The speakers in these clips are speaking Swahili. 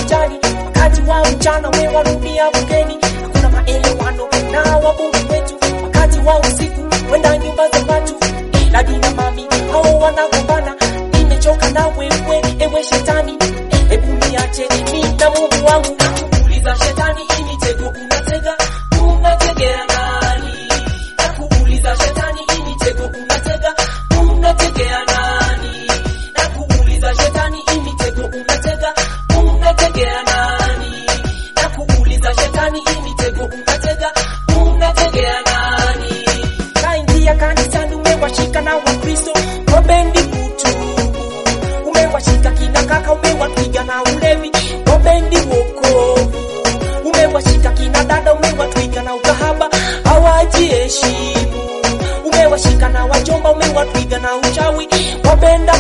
ajali. Wakati wa mchana umewarudia bungeni, hakuna maelewano na wabunge wetu. Wakati wa usiku wenda nyumba za watu, dadi na mami hao wanagombana. Nimechoka na wewe ewe shetani, hebu niache mimi na Mungu wangu. Nakuuliza shetani, hii mitego unatega, unategea nani? Nakuuliza shetani, hii mitego unatega, unategea nani? Nakuuliza shetani, hii mitego unatega, unategea nani? Nakuuliza shetani, hii mitego unatega, unategea nani? Kaingia kanisani umewashika na Wakristo wapendi kutubu, umewashika kina kaka umewapiga na ulevi wapendi wokovu, umewashika kina dada umewatwiga na ukahaba hawajiheshimu, umewashika na wajomba umewatwiga na uchawi wapenda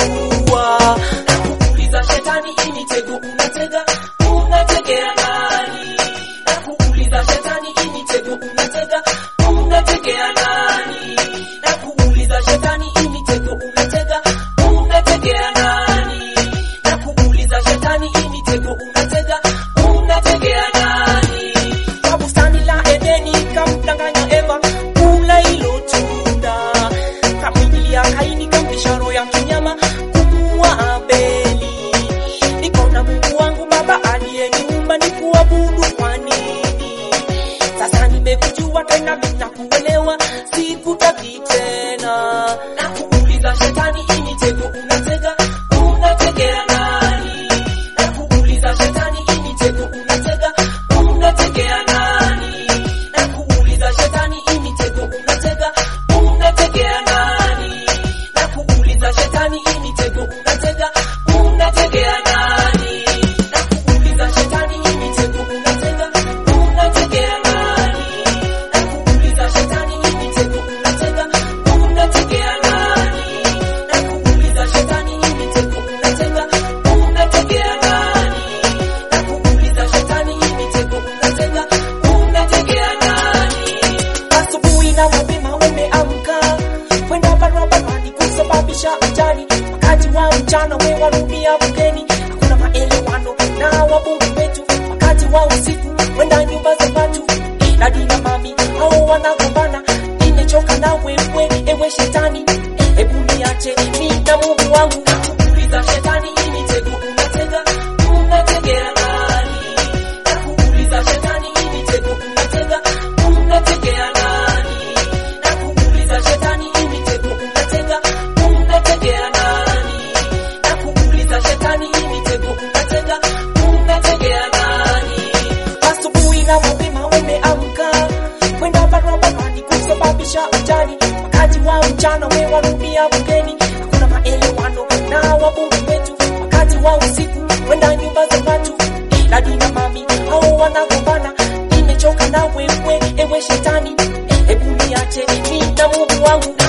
kuua. Nakuuliza shetani, hii mitego unatega, unategea nani? Nakuuliza shetani, hii mitego unatega, unategea nani? Nakuuliza shetani, hii mitego unatega, unategea nani? Nakuuliza shetani, hii mitego unatega, unategea nani? Kwa bustani la Edeni kamdanganya Eva kula hilo tunda, kamwingilia Kaini kamlisha roho ya kinyama kumuua Abeli. Niko na Mungu wangu Baba aliyeniumba nikuabudu kwa nini? Sasa nimekujua tena ninakuelewa, sikutaki tena. Nakuuliza shetani, hii mitego unatega, unategea nani? Nakuuliza shetani, hii mitego unatega, unategea nani? Nakuuliza shetani, hii mitego unatega, unategea nani? Nakuuliza shetani, hii mitego unatega, unategea nani? Nakuuliza shetani, hii mitego unatega, unategea nani? Nakuuliza shetani, hii mitego unatega, unategea nani? Nakuuliza shetani, hii mitego unatega, unategea nani? Nakuuliza shetani, hii mitego unatega, unategea nani? Asubuhi na mapema umeamka kwenda barabarani kusababisha ajali. Wakati wa mchana umewarudia bungeni, hakuna maelewano na wabunge wetu. Wakati wa usiku wenda nyumba za watu, dadi na mami hao wanagombana. Nimechoka na wewe ewe shetani, hebu niache mimi na Mungu wangu. Nakuuliza shetani, hii mitego unatega, unategea nani? Nakuuliza shetani, hii mitego unatega, unategea nani? Nakuuliza shetani, hii mitego unatega, unategea nani? Nakuuliza shetani, hii mitego unatega, unategea nani? Asubuhi na mapema umeamka kwenda barabarani kusababisha ajali. Wakati wa mchana umewarudia bungeni, hakuna maelewano na wabunge wetu. Wakati wa usiku wenda nyumba za watu, dadi na mami hao wanagombana. Nimechoka na wewe ewe shetani, hebu niache mimi na Mungu wangu.